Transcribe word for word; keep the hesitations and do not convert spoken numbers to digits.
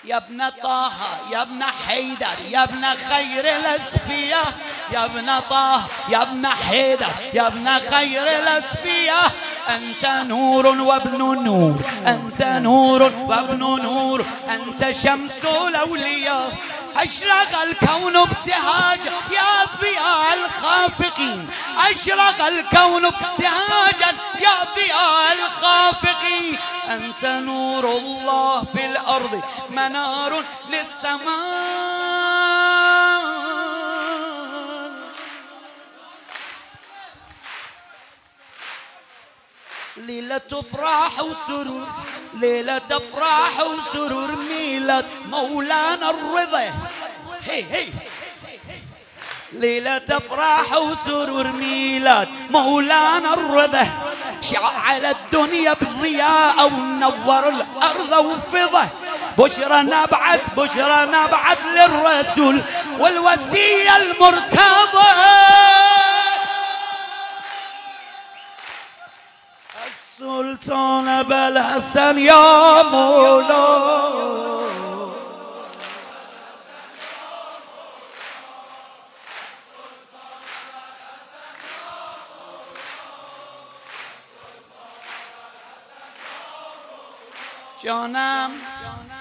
يا ابن طه يا ابن حيدر يا ابن خير الأسفياء، يا ابن طه يا ابن حيدر يا ابن خير الأسفياء، أنت نور وابن نور، أنت نور وابن نور، أنت شمس الأولياء. أشرق الكون ابتهاجا يا ضياء الخافقين، أشرق الكون ابتهاجا يا ضياء الخافقين، أنت نور الله في الأرض منار للسماء. ليلة افراح وسرور، ليلة افراح وسرور، ميلاد مولانا الرضا. هي هي ليلة افراح وسرور، ميلاد مولانا الرضا، شعل الدنيا بضياء ونور الأرض وفضة. بشرى نبعث بشرى نبعث للرسول والوصية المرتضى، السلطان أبا الحسن يا مولاي. جانم